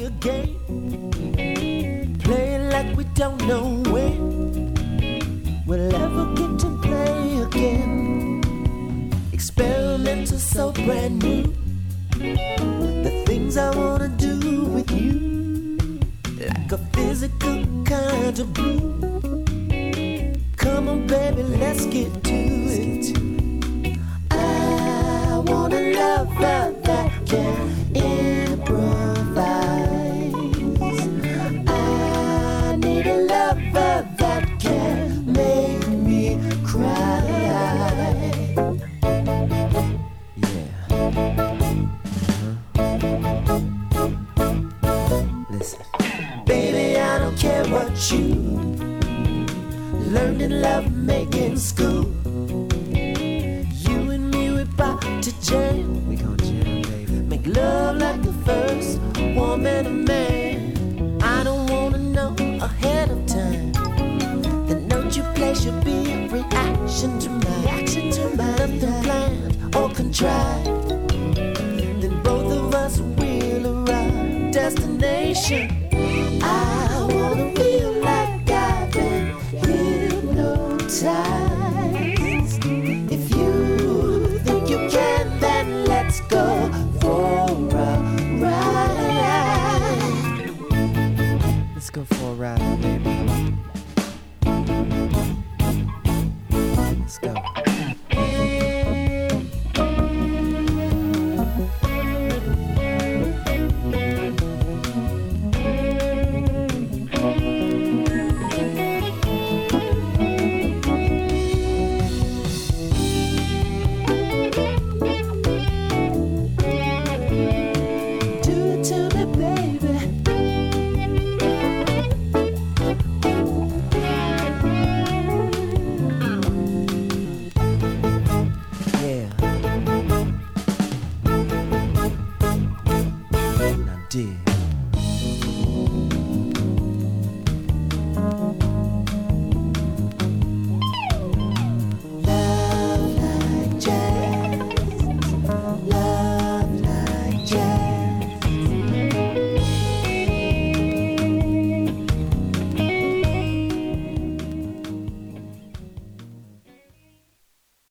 a game, playing like we don't know when we'll ever get to play again. Experimental, so brand new. The things I wanna do with you, like a physical kind of blue. Come on, baby, let's get to it. I want a lover that can improvise. I need a lover that can make me cry. Yeah. Listen, baby, I don't care what you learned in love making school. You and me, we about to jam. We gon' jam, baby. Make love like the first woman and man. I don't wanna know ahead of time. The note you play should be a reaction to mine. Nothing planned or contrived. Then both of us will arrive. Destination